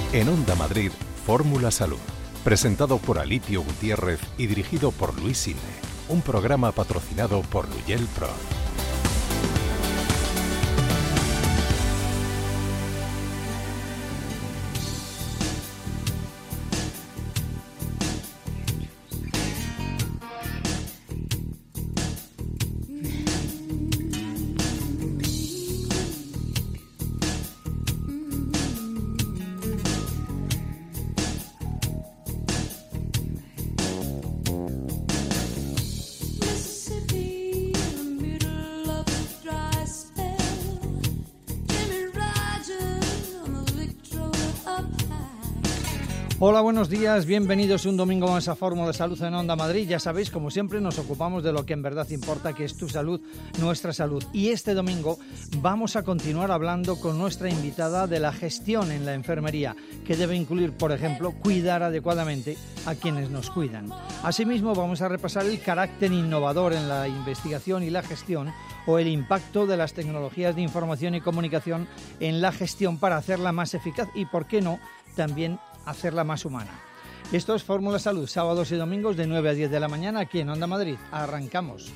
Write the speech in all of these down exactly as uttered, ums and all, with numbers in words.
En Onda Madrid, Fórmula Salud. Presentado por Alipio Gutiérrez y dirigido por Luis Sinde. Un programa patrocinado por Luyel Pro. Hola, buenos días, bienvenidos un domingo más a Fórmula Salud en Onda Madrid. Ya sabéis, como siempre, nos ocupamos de lo que en verdad importa, que es tu salud, nuestra salud. Y este domingo vamos a continuar hablando con nuestra invitada de la gestión en la enfermería, que debe incluir, por ejemplo, cuidar adecuadamente a quienes nos cuidan. Asimismo, vamos a repasar el carácter innovador en la investigación y la gestión, o el impacto de las tecnologías de información y comunicación en la gestión para hacerla más eficaz y, por qué no, también hacerla más humana. Esto es Fórmula Salud, sábados y domingos de nueve a diez de la mañana aquí en Onda Madrid. Arrancamos.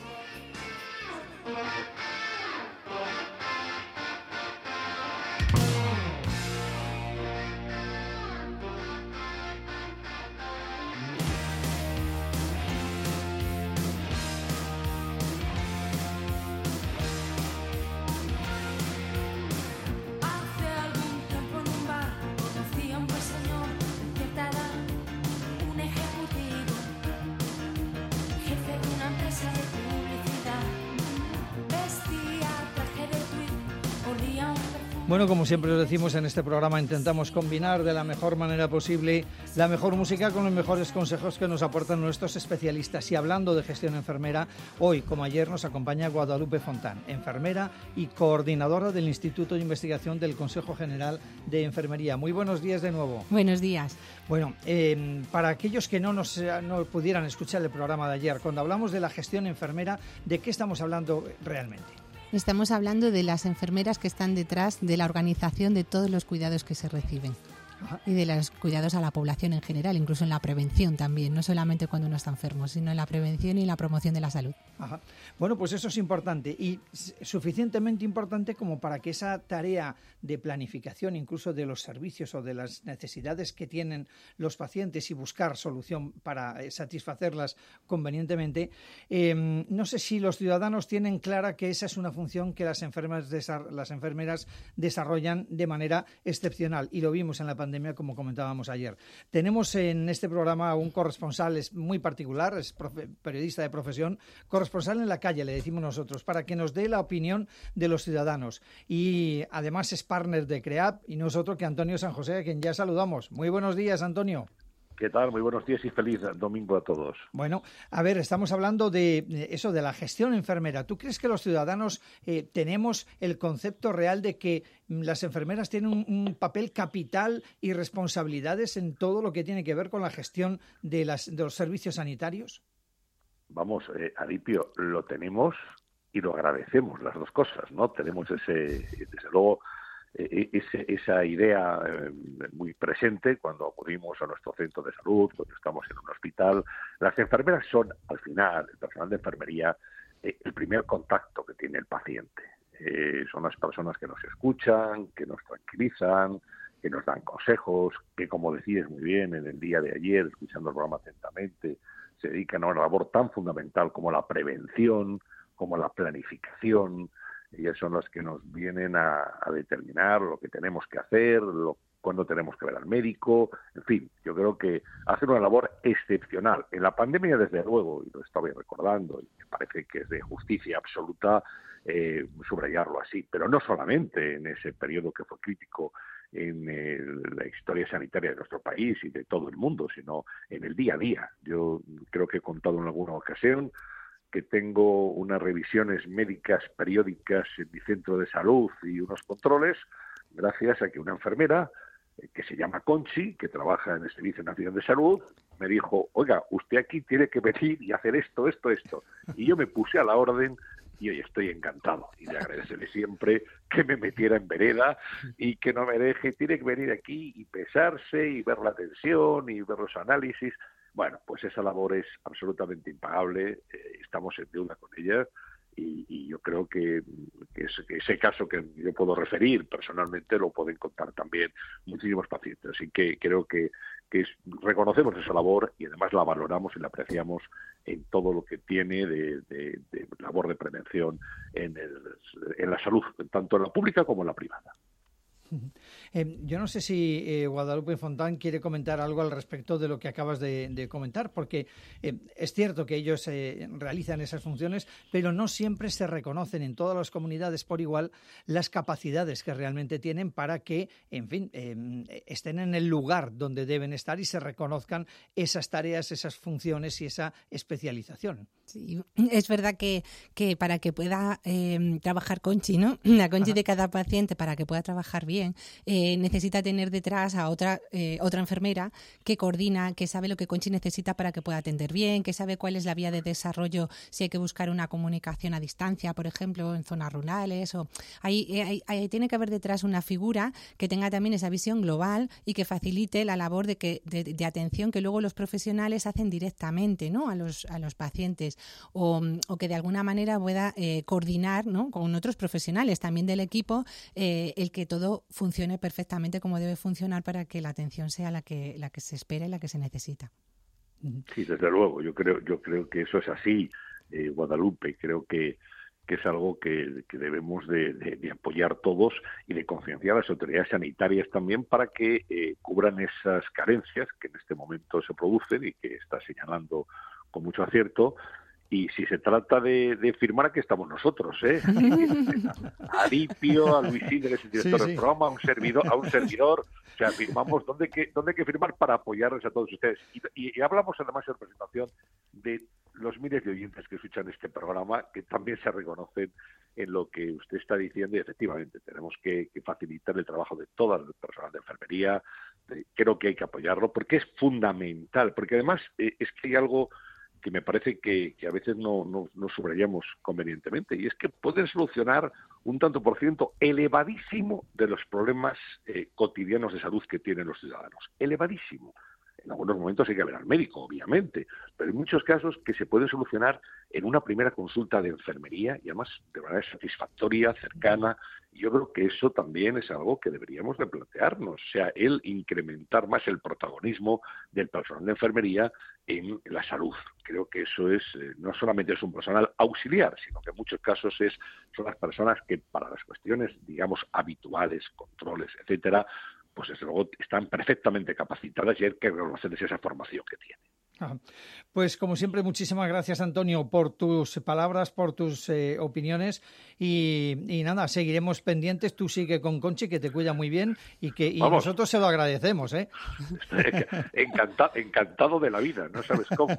Bueno, como siempre os decimos en este programa, intentamos combinar de la mejor manera posible la mejor música con los mejores consejos que nos aportan nuestros especialistas. Y hablando de gestión enfermera, hoy, como ayer, nos acompaña Guadalupe Fontán, enfermera y coordinadora del Instituto de Investigación del Consejo General de Enfermería. Muy buenos días de nuevo. Buenos días. Bueno, eh, para aquellos que no nos no pudieran escuchar el programa de ayer, cuando hablamos de la gestión enfermera, ¿de qué estamos hablando realmente? Estamos hablando de las enfermeras que están detrás de la organización de todos los cuidados que se reciben. Ajá. Y de los cuidados a la población en general, incluso en la prevención también, no solamente cuando uno está enfermo, sino en la prevención y en la promoción de la salud. Ajá. Bueno, pues eso es importante y suficientemente importante como para que esa tarea de planificación, incluso de los servicios o de las necesidades que tienen los pacientes y buscar solución para satisfacerlas convenientemente, eh, no sé si los ciudadanos tienen clara que esa es una función que las enfermeras, las enfermeras desarrollan de manera excepcional, y lo vimos en la pandemia, como comentábamos ayer. Tenemos en este programa un corresponsal es muy particular, es profe, periodista de profesión, corresponsal en la calle, le decimos nosotros, para que nos dé la opinión de los ciudadanos. Y además es partner de CREAP y nosotros que Antonio San José, a quien ya saludamos. Muy buenos días, Antonio. ¿Qué tal? Muy buenos días y feliz domingo a todos. Bueno, a ver, estamos hablando de eso, de la gestión enfermera. ¿Tú crees que los ciudadanos eh, tenemos el concepto real de que las enfermeras tienen un, un papel capital y responsabilidades en todo lo que tiene que ver con la gestión de, las, de los servicios sanitarios? Vamos, eh, Alipio, lo tenemos y lo agradecemos, las dos cosas, ¿no? Tenemos ese, desde luego, eh, ese, esa idea eh, muy presente cuando acudimos a nuestro centro de salud, cuando estamos en un hospital. Las enfermeras son, al final, el personal de enfermería, eh, el primer contacto que tiene el paciente. Eh, son las personas que nos escuchan, que nos tranquilizan, que nos dan consejos, que, como decías muy bien en el día de ayer, escuchando el programa atentamente, se dedican a una labor tan fundamental como la prevención, como la planificación. Ellas son las que nos vienen a, a determinar lo que tenemos que hacer, lo, cuándo tenemos que ver al médico, en fin, yo creo que hacen una labor excepcional. En la pandemia, desde luego, y lo estaba recordando, y me parece que es de justicia absoluta eh, subrayarlo así, pero no solamente en ese periodo que fue crítico en el, la historia sanitaria de nuestro país y de todo el mundo, sino en el día a día. Yo creo que he contado en alguna ocasión que tengo unas revisiones médicas periódicas en mi centro de salud y unos controles, gracias a que una enfermera, eh, que se llama Conchi, que trabaja en el Servicio Nacional de Salud, me dijo, oiga, usted aquí tiene que venir y hacer esto, esto, esto. Y yo me puse a la orden y hoy estoy encantado y le agradeceré pidiéndome siempre que me metiera en vereda y que no me deje, tiene que venir aquí y pesarse y ver la tensión y ver los análisis. Bueno, pues esa labor es absolutamente impagable, eh, estamos en deuda con ella. Y, y yo creo que, que, ese, que ese caso que yo puedo referir personalmente lo pueden contar también muchísimos pacientes. Así que creo que, que es, reconocemos esa labor y además la valoramos y la apreciamos en todo lo que tiene de, de, de labor de prevención en, el, en la salud, tanto en la pública como en la privada. Eh, yo no sé si eh, Guadalupe Fontán quiere comentar algo al respecto de lo que acabas de, de comentar, porque eh, es cierto que ellos eh, realizan esas funciones, pero no siempre se reconocen en todas las comunidades por igual las capacidades que realmente tienen para que, en fin, eh, estén en el lugar donde deben estar y se reconozcan esas tareas, esas funciones y esa especialización. Sí, es verdad que, que para que pueda eh, trabajar Conchi, ¿no? La Conchi Ajá. de cada paciente, para que pueda trabajar bien, eh, necesita tener detrás a otra eh, otra enfermera que coordina, que sabe lo que Conchi necesita para que pueda atender bien, que sabe cuál es la vía de desarrollo, si hay que buscar una comunicación a distancia, por ejemplo, en zonas rurales. O hay, hay, hay, tiene que haber detrás una figura que tenga también esa visión global y que facilite la labor de, que, de, de atención que luego los profesionales hacen directamente, ¿no? a, los, a los pacientes. O, o que de alguna manera pueda eh, coordinar, ¿no? con otros profesionales también del equipo eh, el que todo funcione perfectamente como debe funcionar para que la atención sea la que la que se espera y la que se necesita. Sí, desde luego, yo creo yo creo que eso es así, eh, Guadalupe, creo que que es algo que, que debemos de, de, de apoyar todos y de concienciar a las autoridades sanitarias también para que eh, cubran esas carencias que en este momento se producen y que está señalando con mucho acierto. Y si se trata de, de firmar, aquí estamos nosotros, ¿eh? A Adipio, a Luis Ingres, el director sí, sí. del programa, a un servidor, a un servidor, o sea, firmamos dónde hay que, dónde hay que firmar para apoyarles a todos ustedes. Y, y, y hablamos además en presentación de los miles de oyentes que escuchan este programa, que también se reconocen en lo que usted está diciendo, y efectivamente tenemos que, que facilitar el trabajo de todo el personal de enfermería. De, creo que hay que apoyarlo porque es fundamental, porque además eh, es que hay algo que me parece que, que a veces no, no, no subrayamos convenientemente, y es que pueden solucionar un tanto por ciento elevadísimo de los problemas eh, cotidianos de salud que tienen los ciudadanos. Elevadísimo. En algunos momentos hay que ver al médico, obviamente, pero en muchos casos que se pueden solucionar en una primera consulta de enfermería y además de manera satisfactoria, cercana. Y yo creo que eso también es algo que deberíamos de plantearnos, o sea, el incrementar más el protagonismo del personal de enfermería en la salud. Creo que eso es eh, no solamente es un personal auxiliar, sino que en muchos casos es son las personas que para las cuestiones, digamos, habituales, controles, etcétera, pues desde luego están perfectamente capacitadas y hay que reconocerles esa formación que tienen. Ah, pues como siempre, muchísimas gracias, Antonio, por tus palabras, por tus eh, opiniones y, y nada, seguiremos pendientes. Tú sigue con Conchi, que te cuida muy bien y que y nosotros se lo agradecemos, ¿eh? Encantado, encantado de la vida, no sabes cómo.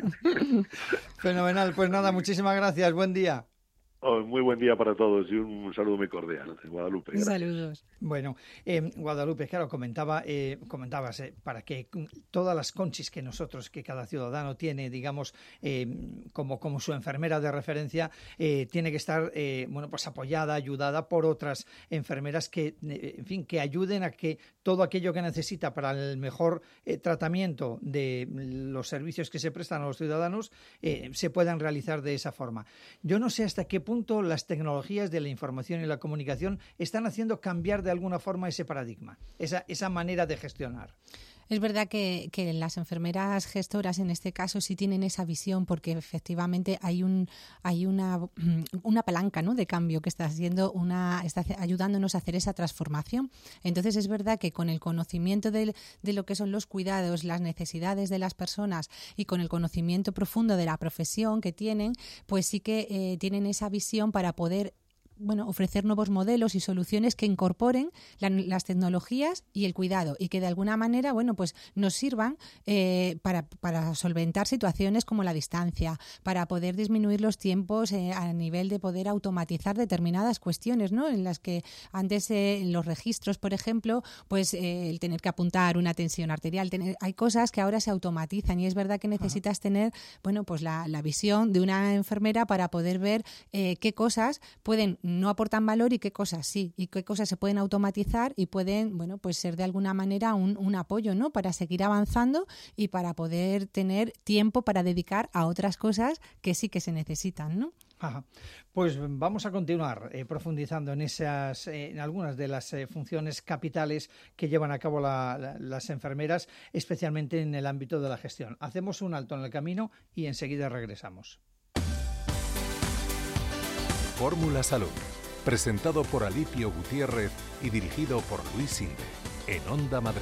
Fenomenal, pues nada, muchísimas gracias, buen día. Oh, muy buen día para todos y un saludo muy cordial, Guadalupe. Gracias. Saludos. Bueno, eh, Guadalupe, claro, comentaba, eh, comentabas, eh, para que todas las Conchis que nosotros, que cada ciudadano tiene, digamos, eh, como, como su enfermera de referencia, eh, tiene que estar, eh, bueno, pues apoyada, ayudada por otras enfermeras que, eh, en fin, que ayuden a que todo aquello que necesita para el mejor eh, tratamiento de los servicios que se prestan a los ciudadanos eh, se puedan realizar de esa forma. Yo no sé hasta qué punto las tecnologías de la información y la comunicación están haciendo cambiar de alguna forma ese paradigma, esa, esa manera de gestionar. Es verdad que, que las enfermeras gestoras en este caso sí tienen esa visión porque efectivamente hay un hay una, una palanca, ¿no?, de cambio que está haciendo una está ayudándonos a hacer esa transformación. Entonces es verdad que con el conocimiento de, de lo que son los cuidados, las necesidades de las personas y con el conocimiento profundo de la profesión que tienen, pues sí que eh, tienen esa visión para poder bueno, ofrecer nuevos modelos y soluciones que incorporen la, las tecnologías y el cuidado y que de alguna manera, bueno, pues nos sirvan eh, para, para solventar situaciones como la distancia, para poder disminuir los tiempos eh, a nivel de poder automatizar determinadas cuestiones, ¿no? En las que antes eh, en los registros, por ejemplo, pues eh, el tener que apuntar una tensión arterial, tener, hay cosas que ahora se automatizan y es verdad que necesitas Ajá. tener, bueno, pues la, la visión de una enfermera para poder ver eh, qué cosas pueden no aportan valor y qué cosas sí, y qué cosas se pueden automatizar y pueden, bueno, pues ser de alguna manera un, un apoyo, ¿no? Para seguir avanzando y para poder tener tiempo para dedicar a otras cosas que sí que se necesitan, ¿no? Ajá. Pues vamos a continuar eh, profundizando en esas, eh, en algunas de las eh, funciones capitales que llevan a cabo la, la, las enfermeras, especialmente en el ámbito de la gestión. Hacemos un alto en el camino y enseguida regresamos. Fórmula Salud, presentado por Alipio Gutiérrez y dirigido por Luis Sinde, en Onda Madrid.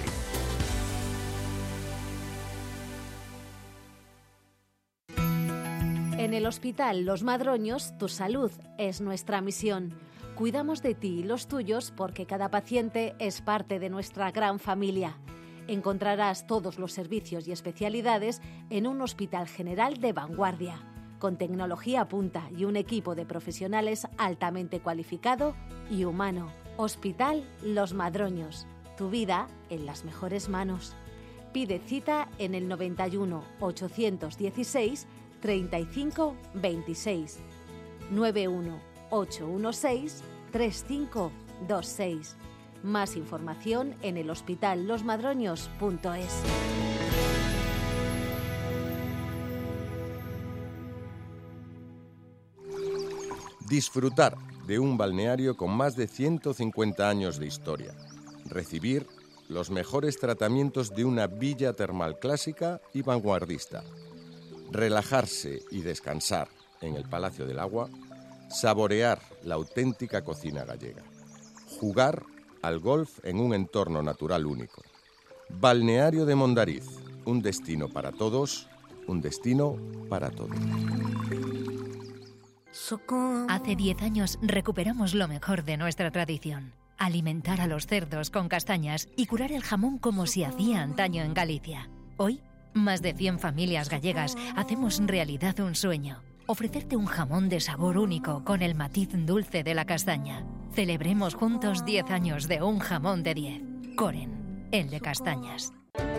En el Hospital Los Madroños, tu salud es nuestra misión. Cuidamos de ti y los tuyos porque cada paciente es parte de nuestra gran familia. Encontrarás todos los servicios y especialidades en un hospital general de vanguardia, con tecnología punta y un equipo de profesionales altamente cualificado y humano. Hospital Los Madroños, tu vida en las mejores manos. Pide cita en el noventa y uno, ochocientos dieciséis, treinta y cinco veintiséis, nueve uno ocho uno seis, tres cinco dos seis. Más información en el hospital los madroños punto es. Disfrutar de un balneario con más de ciento cincuenta años de historia. Recibir los mejores tratamientos de una villa termal clásica y vanguardista. Relajarse y descansar en el Palacio del Agua, saborear la auténtica cocina gallega, jugar al golf en un entorno natural único. Balneario de Mondariz, un destino para todos, un destino para todos. Hace diez años recuperamos lo mejor de nuestra tradición. Alimentar a los cerdos con castañas y curar el jamón como se hacía antaño en Galicia. Hoy, más de cien familias gallegas hacemos realidad un sueño. Ofrecerte un jamón de sabor único con el matiz dulce de la castaña. Celebremos juntos diez años de un jamón de diez. Coren, el de castañas.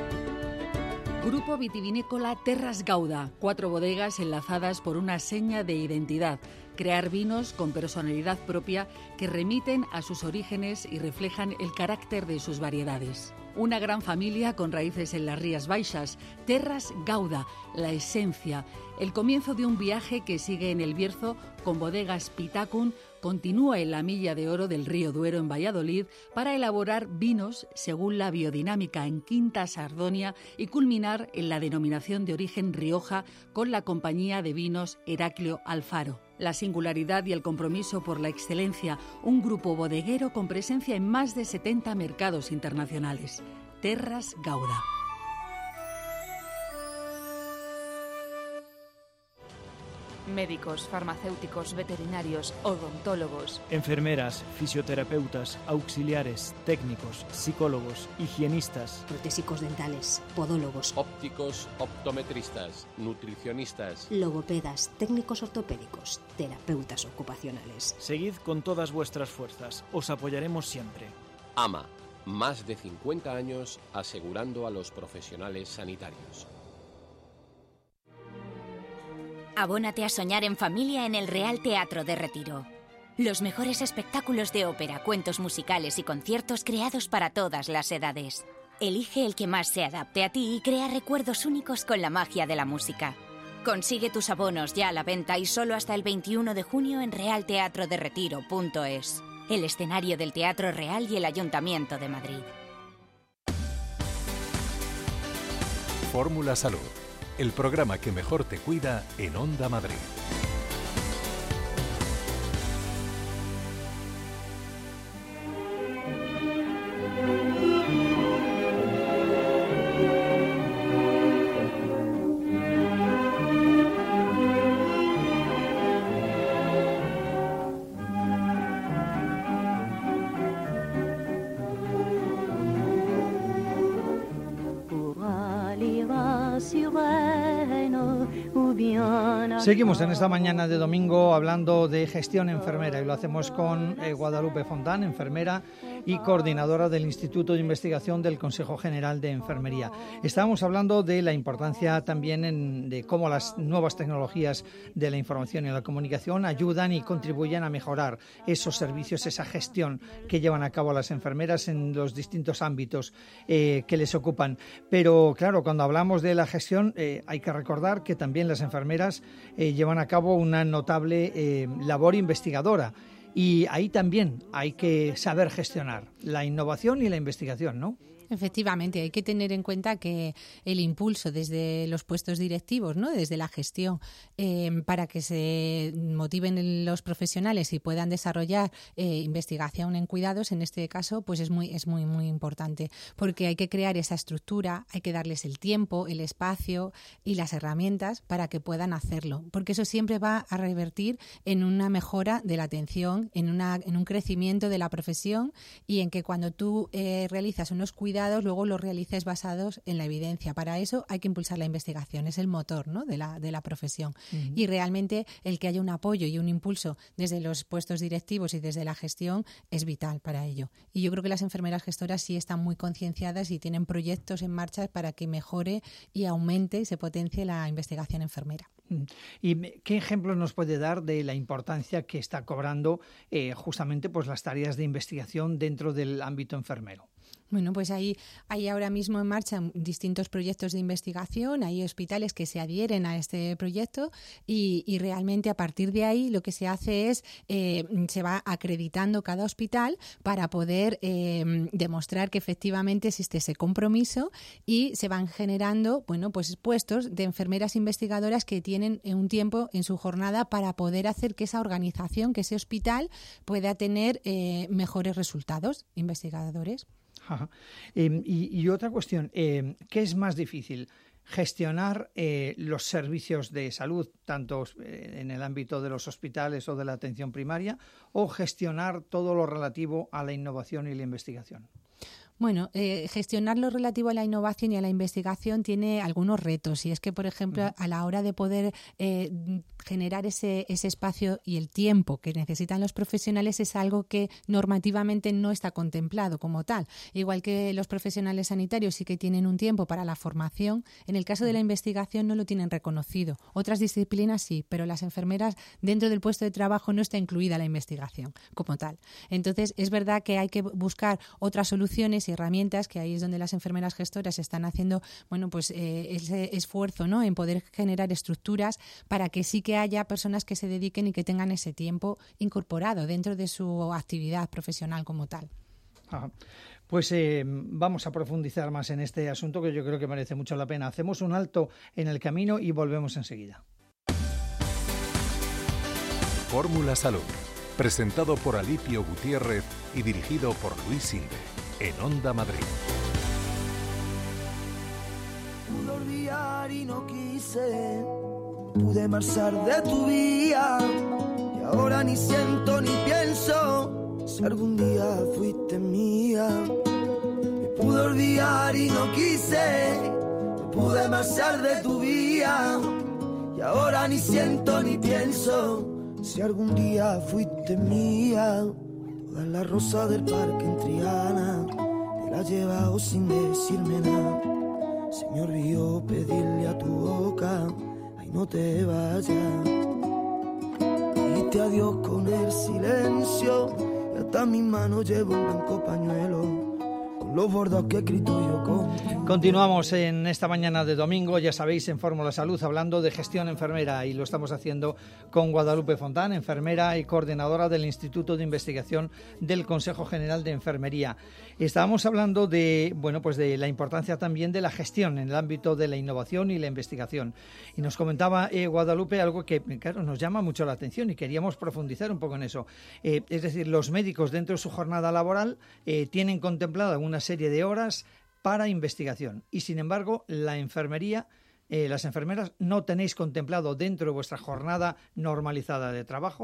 Grupo vitivinícola Terras Gauda, cuatro bodegas enlazadas por una seña de identidad. Crear vinos con personalidad propia que remiten a sus orígenes y reflejan el carácter de sus variedades. Una gran familia con raíces en las Rías Baixas, Terras Gauda, la esencia, el comienzo de un viaje que sigue en el Bierzo con bodegas Pitacun, continúa en la Milla de Oro del Río Duero en Valladolid para elaborar vinos según la biodinámica en Quinta Sardonia y culminar en la denominación de origen Rioja con la compañía de vinos Heraclio Alfaro. La singularidad y el compromiso por la excelencia, un grupo bodeguero con presencia en más de setenta mercados internacionales. Terras Gauda. Médicos, farmacéuticos, veterinarios, odontólogos, enfermeras, fisioterapeutas, auxiliares, técnicos, psicólogos, higienistas, protésicos dentales, podólogos, ópticos, optometristas, nutricionistas, logopedas, técnicos ortopédicos, terapeutas ocupacionales. Seguid con todas vuestras fuerzas, os apoyaremos siempre. AMA, más de cincuenta años asegurando a los profesionales sanitarios. Abónate a soñar en familia en el Real Teatro de Retiro. Los mejores espectáculos de ópera, cuentos musicales y conciertos creados para todas las edades. Elige el que más se adapte a ti y crea recuerdos únicos con la magia de la música. Consigue tus abonos ya a la venta y solo hasta el veintiuno de junio en real teatro de retiro punto es, el escenario del Teatro Real y el Ayuntamiento de Madrid. Fórmula Salud, el programa que mejor te cuida en Onda Madrid. Seguimos en esta mañana de domingo hablando de gestión enfermera y lo hacemos con eh, Guadalupe Fontán, enfermera y coordinadora del Instituto de Investigación del Consejo General de Enfermería. Estábamos hablando de la importancia también en, de cómo las nuevas tecnologías de la información y la comunicación ayudan y contribuyen a mejorar esos servicios, esa gestión que llevan a cabo las enfermeras en los distintos ámbitos eh, que les ocupan. Pero claro, cuando hablamos de la gestión eh, hay que recordar que también las enfermeras eh, llevan a cabo una notable eh, labor investigadora. Y ahí también hay que saber gestionar la innovación y la investigación, ¿no? Efectivamente, hay que tener en cuenta que el impulso desde los puestos directivos, ¿no? Desde la gestión, eh, para que se motiven los profesionales y puedan desarrollar eh, investigación en cuidados, en este caso, pues es muy, es muy, muy importante, porque hay que crear esa estructura, hay que darles el tiempo, el espacio y las herramientas para que puedan hacerlo, porque eso siempre va a revertir en una mejora de la atención, en, una, en un crecimiento de la profesión y en que cuando tú eh, realizas unos cuidados luego los realices basados en la evidencia. Para eso hay que impulsar la investigación, es el motor, ¿no? de, la, de la profesión. Uh-huh. Y realmente el que haya un apoyo y un impulso desde los puestos directivos y desde la gestión es vital para ello. Y yo creo que las enfermeras gestoras sí están muy concienciadas y tienen proyectos en marcha para que mejore y aumente y se potencie la investigación enfermera. ¿Y qué ejemplos nos puede dar de la importancia que está cobrando eh, justamente pues, las tareas de investigación dentro del ámbito enfermero? Bueno, pues hay, hay ahora mismo en marcha distintos proyectos de investigación, hay hospitales que se adhieren a este proyecto y, y realmente a partir de ahí lo que se hace es, eh, se va acreditando cada hospital para poder eh, demostrar que efectivamente existe ese compromiso y se van generando, bueno, pues puestos de enfermeras investigadoras que tienen un tiempo en su jornada para poder hacer que esa organización, que ese hospital pueda tener eh, mejores resultados investigadores. Ajá. Eh, y, y otra cuestión, eh, ¿qué es más difícil? ¿Gestionar eh, los servicios de salud, tanto eh, en el ámbito de los hospitales o de la atención primaria, o gestionar todo lo relativo a la innovación y la investigación? Bueno, eh, gestionar lo relativo a la innovación y a la investigación tiene algunos retos y es que, por ejemplo, uh-huh. a la hora de poder eh, generar ese, ese espacio y el tiempo que necesitan los profesionales es algo que normativamente no está contemplado como tal. Igual que los profesionales sanitarios sí que tienen un tiempo para la formación, en el caso de la investigación no lo tienen reconocido. Otras disciplinas sí, pero las enfermeras dentro del puesto de trabajo no está incluida la investigación como tal. Entonces, es verdad que hay que buscar otras soluciones y herramientas, que ahí es donde las enfermeras gestoras están haciendo, bueno, pues eh, ese esfuerzo, ¿no?, en poder generar estructuras para que sí que haya personas que se dediquen y que tengan ese tiempo incorporado dentro de su actividad profesional como tal. Ajá. Pues eh, vamos a profundizar más en este asunto que yo creo que merece mucho la pena. Hacemos un alto en el camino y volvemos enseguida. Fórmula Salud, presentado por Alipio Gutiérrez y dirigido por Luis Sinde, en Onda Madrid. Pude olvidar y no quise, pude marchar de tu vía y ahora ni siento ni pienso si algún día fuiste mía. Me pude olvidar y no quise, me pude marchar de tu vía y ahora ni siento ni pienso si algún día fuiste mía. Todas las rosas del parque en Triana te las llevado sin decirme nada. Se me olvidó pedirle a tu boca, ay, no te vayas. Dijiste adiós con el silencio y hasta mis manos llevo un blanco pañuelo. Los bordos que he escrito yo con... Continuamos en esta mañana de domingo, ya sabéis, en Fórmula Salud, hablando de gestión enfermera, y lo estamos haciendo con Guadalupe Fontán, enfermera y coordinadora del Instituto de Investigación del Consejo General de Enfermería. Estábamos hablando de, bueno, pues de la importancia también de la gestión en el ámbito de la innovación y la investigación. Y nos comentaba eh, Guadalupe algo que, claro, nos llama mucho la atención y queríamos profundizar un poco en eso. Eh, es decir, los médicos dentro de su jornada laboral eh, tienen contemplada una serie de horas para investigación y, sin embargo, la enfermería, eh, las enfermeras no tenéis contemplado dentro de vuestra jornada normalizada de trabajo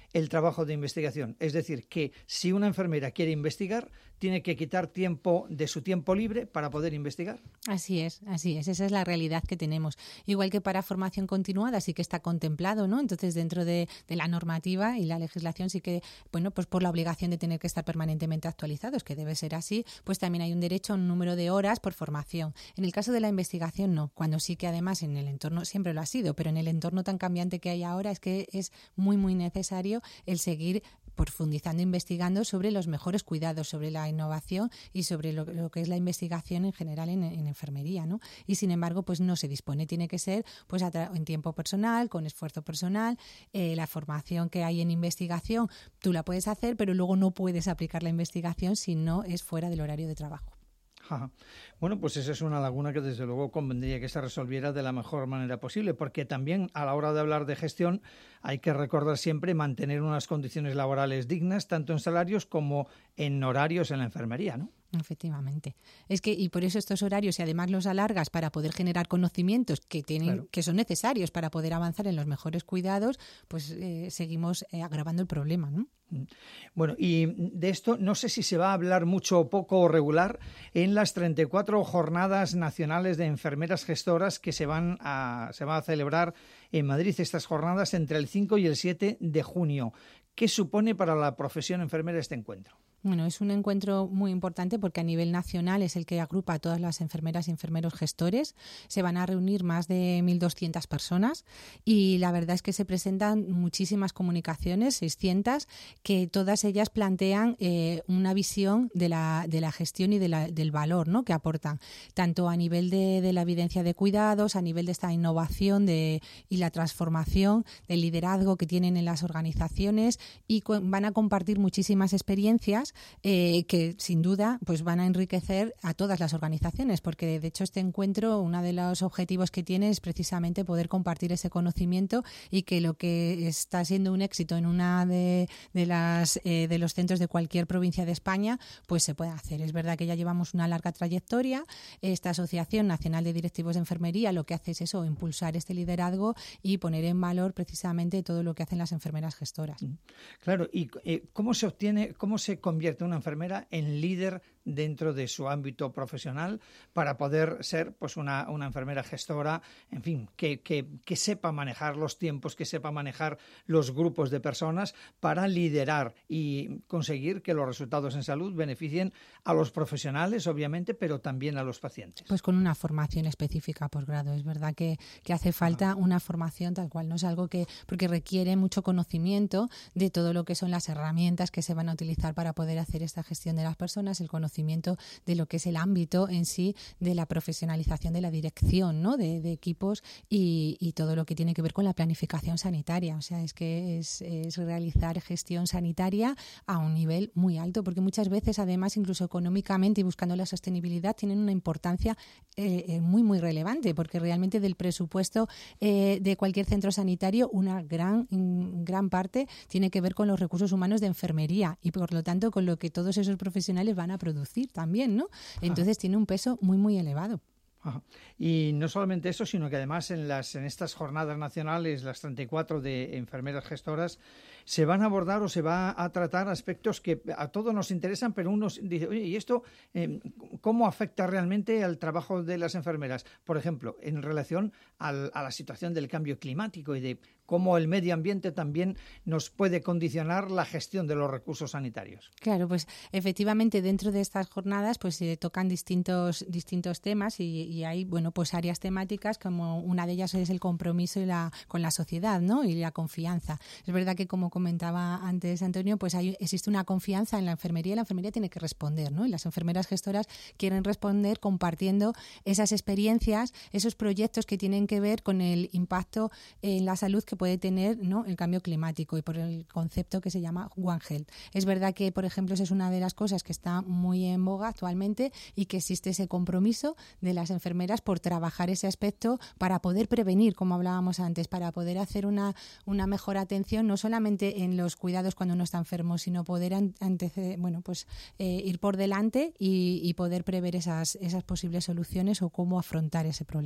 el trabajo de investigación. Es decir, que si una enfermera quiere investigar, tiene que quitar tiempo de su tiempo libre para poder investigar. Así es, así es. Esa es la realidad que tenemos. Igual que para formación continuada sí que está contemplado, ¿no? Entonces, dentro de, de la normativa y la legislación sí que, bueno, pues por la obligación de tener que estar permanentemente actualizados, que debe ser así, pues también hay un derecho a un número de horas por formación. En el caso de la investigación, no. Cuando sí que además en el entorno, siempre lo ha sido, pero en el entorno tan cambiante que hay ahora es que es muy, muy necesario el seguir profundizando, investigando sobre los mejores cuidados, sobre la innovación y sobre lo, lo que es la investigación en general en, en enfermería, ¿no? Y sin embargo, pues no se dispone, tiene que ser pues a tra- en tiempo personal, con esfuerzo personal. Eh, la formación que hay en investigación, tú la puedes hacer, pero luego no puedes aplicar la investigación si no es fuera del horario de trabajo. Ajá. Bueno, pues esa es una laguna que desde luego convendría que se resolviera de la mejor manera posible, porque también a la hora de hablar de gestión hay que recordar siempre mantener unas condiciones laborales dignas, tanto en salarios como en horarios en la enfermería, ¿no? Efectivamente. Es que, y por eso estos horarios, y además los alargas para poder generar conocimientos que tienen, claro, que son necesarios para poder avanzar en los mejores cuidados, pues eh, seguimos eh, agravando el problema, ¿no? Bueno, y de esto no sé si se va a hablar mucho o poco o regular en las treinta y cuatro jornadas nacionales de enfermeras gestoras que se van a, se van a celebrar en Madrid, estas jornadas entre el cinco y el siete de junio. ¿Qué supone para la profesión enfermera este encuentro? Bueno, es un encuentro muy importante porque a nivel nacional es el que agrupa a todas las enfermeras y enfermeros gestores. Se van a reunir más de mil doscientas personas y la verdad es que se presentan muchísimas comunicaciones, seiscientas, que todas ellas plantean eh, una visión de la, de la gestión y de la, del valor, ¿no?, que aportan, tanto a nivel de, de la evidencia de cuidados, a nivel de esta innovación de, y la transformación del liderazgo que tienen en las organizaciones, y cu- van a compartir muchísimas experiencias Eh, que sin duda pues van a enriquecer a todas las organizaciones, porque de hecho este encuentro, uno de los objetivos que tiene es precisamente poder compartir ese conocimiento y que lo que está siendo un éxito en una de, de las eh, de los centros de cualquier provincia de España pues se pueda hacer. Es verdad que ya llevamos una larga trayectoria. Esta Asociación Nacional de Directivos de Enfermería lo que hace es eso, impulsar este liderazgo y poner en valor precisamente todo lo que hacen las enfermeras gestoras. Claro, y eh, ¿cómo se obtiene, cómo se convierte una enfermera en líder dentro de su ámbito profesional para poder ser pues una, una enfermera gestora, en fin, que, que, que sepa manejar los tiempos, que sepa manejar los grupos de personas para liderar y conseguir que los resultados en salud beneficien a los profesionales, obviamente, pero también a los pacientes? Pues con una formación específica por grado. Es verdad que, que hace falta una formación tal cual, no es algo que, porque requiere mucho conocimiento de todo lo que son las herramientas que se van a utilizar para poder hacer esta gestión de las personas, el conocimiento de lo que es el ámbito en sí, de la profesionalización de la dirección, ¿no?, de, de equipos y, y todo lo que tiene que ver con la planificación sanitaria. O sea, es que es, es realizar gestión sanitaria a un nivel muy alto, porque muchas veces, además, incluso económicamente y buscando la sostenibilidad, tienen una importancia eh, muy, muy relevante, porque realmente del presupuesto eh, de cualquier centro sanitario, una gran, gran parte tiene que ver con los recursos humanos de enfermería y, por lo tanto, con lo que todos esos profesionales van a producir también, ¿no? Entonces tiene un peso muy, muy elevado. Ajá. Y no solamente eso, sino que además en las en estas jornadas nacionales, las treinta y cuatro de enfermeras gestoras, se van a abordar o se va a tratar aspectos que a todos nos interesan, pero uno dice, oye, ¿y esto eh, cómo afecta realmente al trabajo de las enfermeras? Por ejemplo, en relación al, a la situación del cambio climático y de cómo el medio ambiente también nos puede condicionar la gestión de los recursos sanitarios. Claro, pues efectivamente dentro de estas jornadas pues se tocan distintos distintos temas y, y hay, bueno, pues áreas temáticas, como una de ellas es el compromiso y la, con la sociedad, ¿no?, y la confianza. Es verdad que, como comentaba antes Antonio, pues hay, existe una confianza en la enfermería y la enfermería tiene que responder, ¿no? Y las enfermeras gestoras quieren responder compartiendo esas experiencias, esos proyectos que tienen que ver con el impacto en la salud que puede tener, ¿no?, el cambio climático, y por el concepto que se llama One Health. Es verdad que, por ejemplo, esa es una de las cosas que está muy en boga actualmente y que existe ese compromiso de las enfermeras por trabajar ese aspecto para poder prevenir, como hablábamos antes, para poder hacer una, una mejor atención, no solamente en los cuidados cuando uno está enfermo, sino poder anteceder, bueno, pues eh, ir por delante y, y poder prever esas, esas posibles soluciones o cómo afrontar ese problema.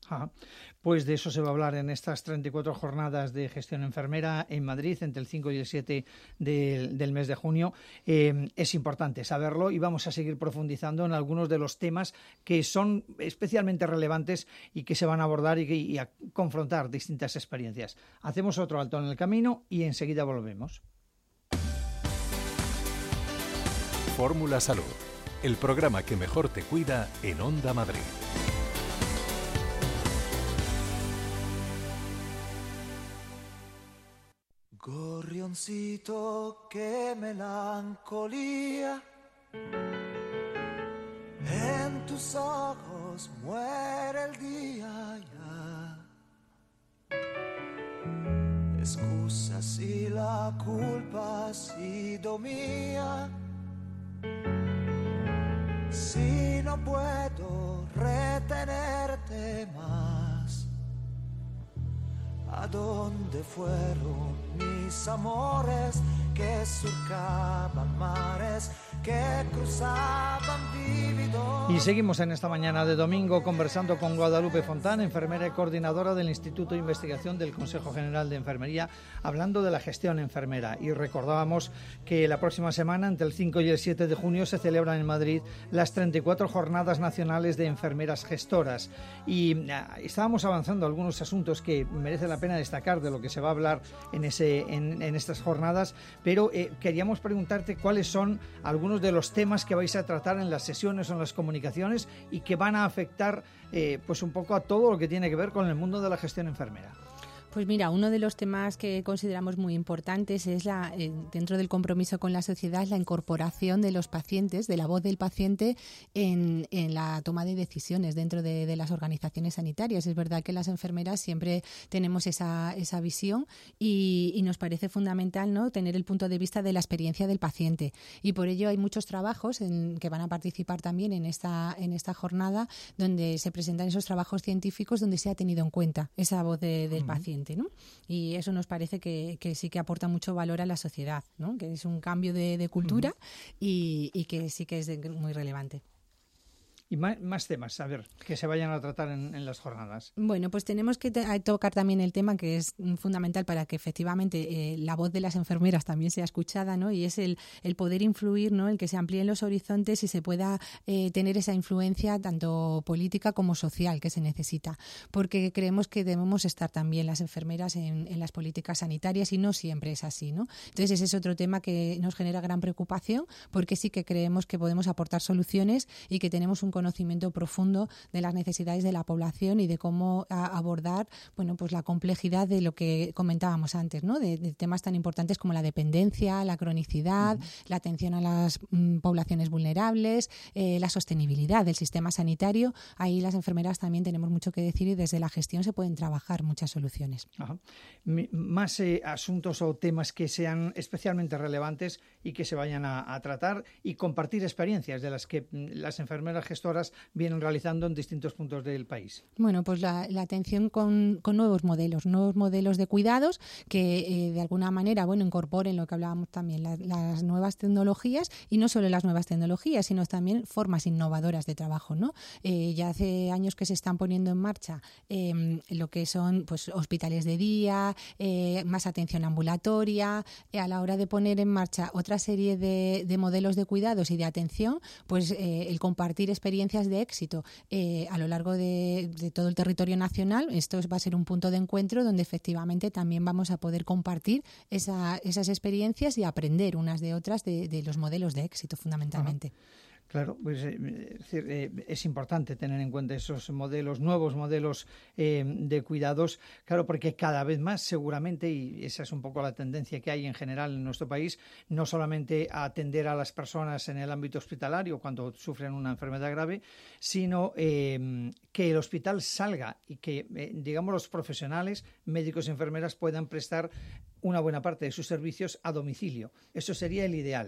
Ajá. Pues de eso se va a hablar en estas treinta y cuatro jornadas de gestión enfermera en Madrid entre el cinco y el siete del, del mes de junio. Eh, es importante saberlo y vamos a seguir profundizando en algunos de los temas que son especialmente relevantes y que se van a abordar y, y a confrontar distintas experiencias. Hacemos otro alto en el camino y enseguida volvemos. Fórmula Salud, el programa que mejor te cuida en Onda Madrid. Gorrioncito, qué melancolía, en tus ojos muere el día ya. Excusa si la culpa ha sido mía, si no puedo retenerte más. ¿A dónde fueron mis amores que surcaban mares, que cruzaban vívidos? Y seguimos en esta mañana de domingo conversando con Guadalupe Fontán, enfermera y coordinadora del Instituto de Investigación del Consejo General de Enfermería, hablando de la gestión enfermera. Y recordábamos que la próxima semana, entre el cinco y el siete de junio, se celebran en Madrid las treinta y cuatro Jornadas Nacionales de Enfermeras Gestoras. Y ah, estábamos avanzando algunos asuntos que merece la pena destacar de lo que se va a hablar en, ese, en, en estas jornadas, pero eh, queríamos preguntarte cuáles son algunos de los temas que vais a tratar en las sesiones o en las comunicaciones y que van a afectar eh, pues un poco a todo lo que tiene que ver con el mundo de la gestión enfermera. Pues mira, uno de los temas que consideramos muy importantes es la, eh, dentro del compromiso con la sociedad, la incorporación de los pacientes, de la voz del paciente en, en la toma de decisiones dentro de, de las organizaciones sanitarias. Es verdad que las enfermeras siempre tenemos esa, esa visión y, y nos parece fundamental, ¿no?, tener el punto de vista de la experiencia del paciente. Y por ello hay muchos trabajos en, que van a participar también en esta, en esta jornada, donde se presentan esos trabajos científicos donde se ha tenido en cuenta esa voz de, del uh-huh. paciente, ¿no? Y eso nos parece que, que sí que aporta mucho valor a la sociedad, ¿no?, que es un cambio de, de cultura uh-huh. y, y que sí que es de, muy relevante. Y más, más temas, a ver, que se vayan a tratar en, en las jornadas. Bueno, pues tenemos que te, tocar también el tema que es fundamental para que efectivamente eh, la voz de las enfermeras también sea escuchada, ¿no? Y es el, el poder influir, ¿no?, el que se amplíen los horizontes y se pueda eh, tener esa influencia tanto política como social que se necesita. Porque creemos que debemos estar también las enfermeras en, en las políticas sanitarias y no siempre es así, ¿no? Entonces ese es otro tema que nos genera gran preocupación porque sí que creemos que podemos aportar soluciones y que tenemos un conocimiento profundo de las necesidades de la población y de cómo a, abordar, bueno, pues la complejidad de lo que comentábamos antes, ¿no?, de, de temas tan importantes como la dependencia, la cronicidad, uh-huh. la atención a las mm, poblaciones vulnerables, eh, la sostenibilidad del sistema sanitario. Ahí las enfermeras también tenemos mucho que decir y desde la gestión se pueden trabajar muchas soluciones. Ajá. M- más eh, asuntos o temas que sean especialmente relevantes y que se vayan a, a tratar y compartir experiencias de las que mm, las enfermeras gestoras vienen realizando en distintos puntos del país. Bueno, pues la, la atención con, con nuevos modelos, nuevos modelos de cuidados que eh, de alguna manera, bueno, incorporen lo que hablábamos también, la, las nuevas tecnologías y no solo las nuevas tecnologías, sino también formas innovadoras de trabajo, ¿no? Eh, ya hace años que se están poniendo en marcha eh, lo que son, pues, hospitales de día, eh, más atención ambulatoria, eh, a la hora de poner en marcha otra serie de, de modelos de cuidados y de atención, pues eh, el compartir experiencias de éxito eh, a lo largo de, de todo el territorio nacional. Esto va a ser un punto de encuentro donde efectivamente también vamos a poder compartir esa, esas experiencias y aprender unas de otras de, de los modelos de éxito fundamentalmente. Ajá. Claro, pues eh, es, decir, eh, es importante tener en cuenta esos modelos, nuevos modelos eh, de cuidados, claro, porque cada vez más seguramente, y esa es un poco la tendencia que hay en general en nuestro país, no solamente a atender a las personas en el ámbito hospitalario cuando sufren una enfermedad grave, sino eh, que el hospital salga y que, eh, digamos, los profesionales, médicos y enfermeras puedan prestar una buena parte de sus servicios a domicilio. Eso sería el ideal.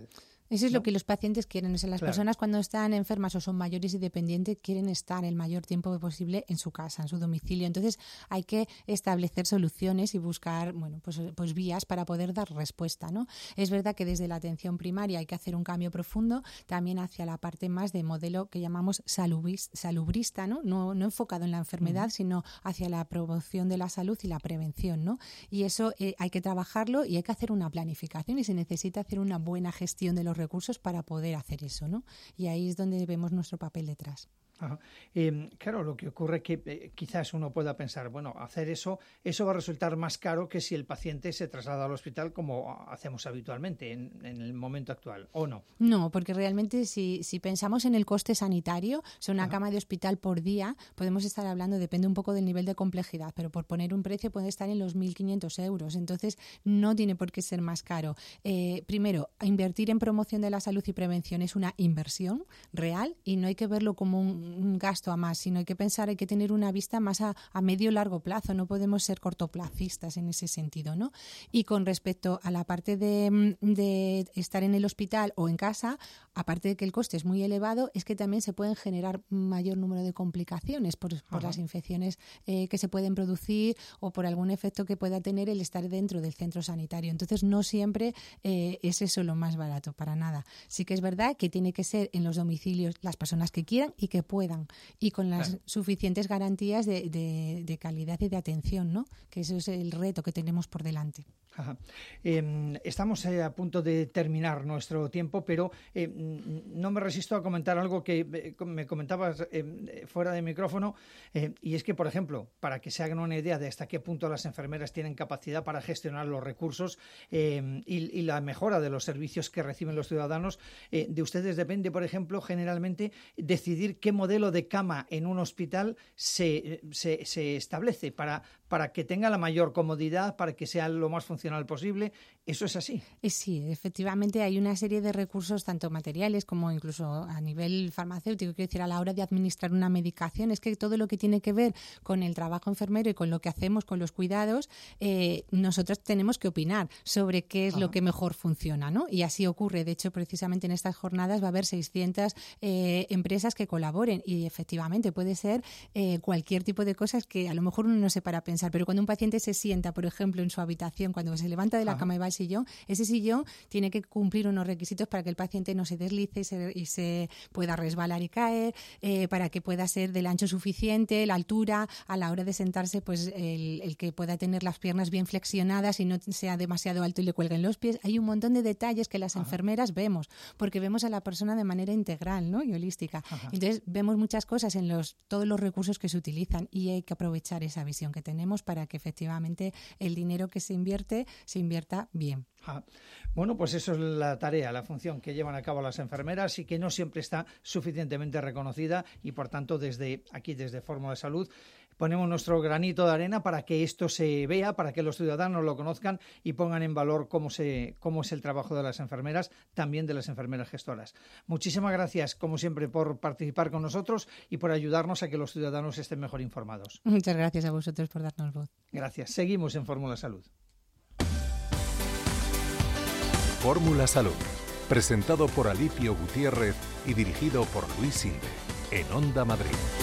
Eso es ¿no? lo que los pacientes quieren. O sea, las Claro. personas cuando están enfermas o son mayores y dependientes quieren estar el mayor tiempo posible en su casa, en su domicilio. Entonces hay que establecer soluciones y buscar, bueno, pues, pues vías para poder dar respuesta, ¿no? Es verdad que desde la atención primaria hay que hacer un cambio profundo también hacia la parte más de modelo que llamamos salubris, salubrista, ¿no? No, no enfocado en la enfermedad, uh-huh. sino hacia la promoción de la salud y la prevención, ¿no? Y eso eh, hay que trabajarlo y hay que hacer una planificación y se necesita hacer una buena gestión de los recursos para poder hacer eso, ¿no? Y ahí es donde vemos nuestro papel detrás. Ajá. Eh, claro, lo que ocurre es que eh, quizás uno pueda pensar, bueno, hacer eso, eso va a resultar más caro que si el paciente se traslada al hospital como hacemos habitualmente en, en el momento actual, ¿o no? No, porque realmente si, si pensamos en el coste sanitario, o sea, una Ajá. cama de hospital por día, podemos estar hablando, depende un poco del nivel de complejidad, pero por poner un precio puede estar en los mil quinientos euros, entonces no tiene por qué ser más caro. Eh, primero, invertir en promoción de la salud y prevención es una inversión real y no hay que verlo como un un gasto a más, sino hay que pensar, hay que tener una vista más a, a medio largo plazo, no podemos ser cortoplacistas en ese sentido, ¿no? Y con respecto a la parte de, de estar en el hospital o en casa, aparte de que el coste es muy elevado, es que también se pueden generar mayor número de complicaciones por, por las infecciones eh, que se pueden producir o por algún efecto que pueda tener el estar dentro del centro sanitario. Entonces, no siempre eh, es eso lo más barato, para nada. Sí que es verdad que tiene que ser en los domicilios las personas que quieran y que puedan puedan y con las claro. suficientes garantías de, de, de calidad y de atención, ¿no? Que eso es el reto que tenemos por delante. Ajá. Eh, estamos eh, a punto de terminar nuestro tiempo, pero eh, no me resisto a comentar algo que eh, me comentabas eh, fuera de micrófono, eh, y es que, por ejemplo, para que se hagan una idea de hasta qué punto las enfermeras tienen capacidad para gestionar los recursos eh, y, y la mejora de los servicios que reciben los ciudadanos, eh, de ustedes depende, por ejemplo, generalmente decidir qué modelo de cama en un hospital se, se, se establece para, para que tenga la mayor comodidad, para que sea lo más funcional posible. ¿Eso es así? Sí, efectivamente hay una serie de recursos, tanto materiales como incluso a nivel farmacéutico, quiero decir, a la hora de administrar una medicación. Es que todo lo que tiene que ver con el trabajo enfermero y con lo que hacemos con los cuidados, eh, nosotros tenemos que opinar sobre qué es Ajá. lo que mejor funciona, ¿no? Y así ocurre. De hecho, precisamente en estas jornadas va a haber seiscientas eh, empresas que colaboren y efectivamente puede ser eh, cualquier tipo de cosas que a lo mejor uno no se para a pensar, pero cuando un paciente se sienta, por ejemplo, en su habitación, cuando se levanta de la Ajá. cama y va al sillón, ese sillón tiene que cumplir unos requisitos para que el paciente no se deslice y se, y se pueda resbalar y caer, eh, para que pueda ser del ancho suficiente, la altura, a la hora de sentarse, pues el, el que pueda tener las piernas bien flexionadas y no sea demasiado alto y le cuelguen los pies. Hay un montón de detalles que las Ajá. enfermeras vemos, porque vemos a la persona de manera integral, ¿no? Y holística. Ajá. Entonces, vemos muchas cosas en los todos los recursos que se utilizan y hay que aprovechar esa visión que tenemos para que efectivamente el dinero que se invierte se invierta bien. Ah, bueno, pues eso es la tarea, la función que llevan a cabo las enfermeras y que no siempre está suficientemente reconocida y, por tanto, desde aquí, desde Fórmula Salud, ponemos nuestro granito de arena para que esto se vea, para que los ciudadanos lo conozcan y pongan en valor cómo, se, cómo es el trabajo de las enfermeras, también de las enfermeras gestoras. Muchísimas gracias, como siempre, por participar con nosotros y por ayudarnos a que los ciudadanos estén mejor informados. Muchas gracias a vosotros por darnos voz. Gracias. Seguimos en Fórmula Salud. Fórmula Salud, presentado por Alipio Gutiérrez y dirigido por Luis Silve, en Onda Madrid.